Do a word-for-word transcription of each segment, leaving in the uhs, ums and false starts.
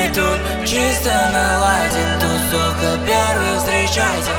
тут чисто на лайте, тусовка первых встречайте.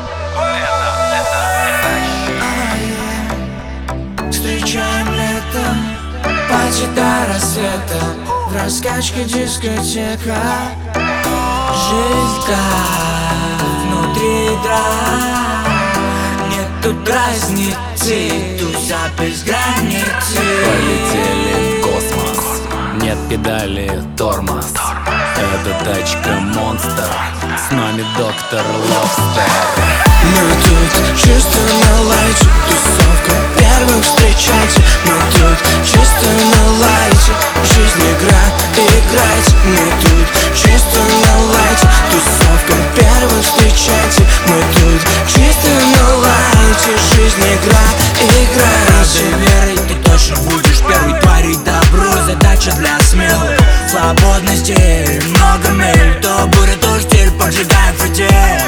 Встречаем летом, пати до рассвета, в раскачке дискотека. Жизнь как внутри драк, нет тут разницы, туся без границы. Полетели в космос, нет педали, тормоз. Это тачка монстр, с нами доктор Лобстер. Мы тут чисто на лайте, тусовка первых встречайте. Мы тут чисто на лайте, жизнь игра, играйте. Мы тут чисто на лайте, тусовка первых встречайте. Мы тут чисто на лайте, жизнь игра, играйте. Верой ты точно будешь первый творить добро, задача для смелых. Свободности много миль, то буря, то штиль, поджигаем фитиль.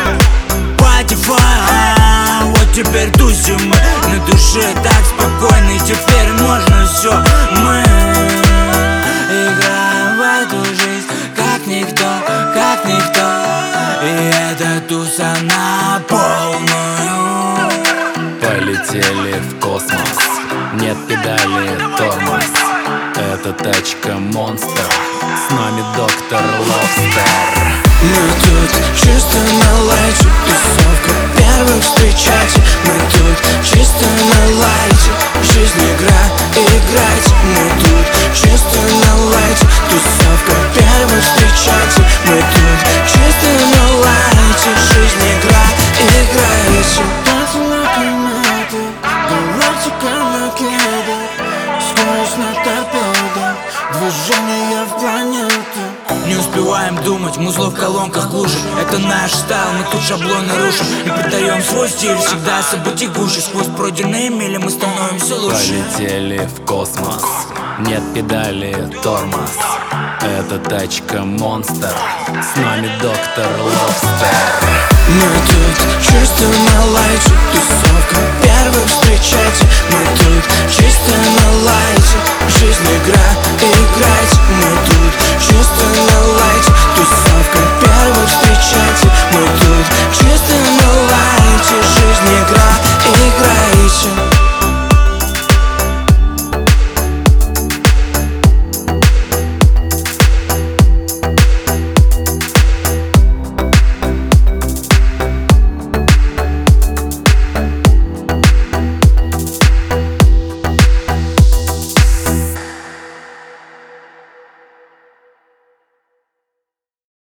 Вот теперь тусим мы, на душе так спокойно, и теперь можно все. Мы играем в эту жизнь, как никто, как никто. И это туса на полную. Полетели в космос, нет педали, тормоз. Это тачка монстр, с нами доктор Лобстер. Мы тут чисто на лайте, тусовка первых встречайте. Мы тут чисто на лайте, жизнь игра, играйте. Мы тут чисто на лайте, тусовка первых встречайте. Мы тут чисто на лайте, жизнь игра, играйте. Танцы на планеты, галактика на кеды, скорость на торпедо, движение в планету. Не успеваем думать, музло в колонках глушит. Это наш стайл, мы тут шаблоны рушим и придаем свой стиль, всегда событий гуще. Сквозь пройденные мили мы становимся лучше. Полетели в космос, нет педали, тормоз. Это тачка монстр, с нами доктор Лобстер. Мы тут чисто на лайте, тусовка первых встречайте. Мы тут чисто на лайте, жизнь игра, играйте. Мы тут чисто на лайте.